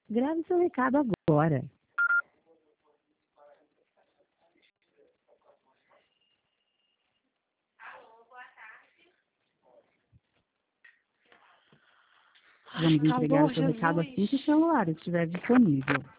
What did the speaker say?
Grave seu recado agora. Vamos entregar o seu recado assim que o celular estiver disponível.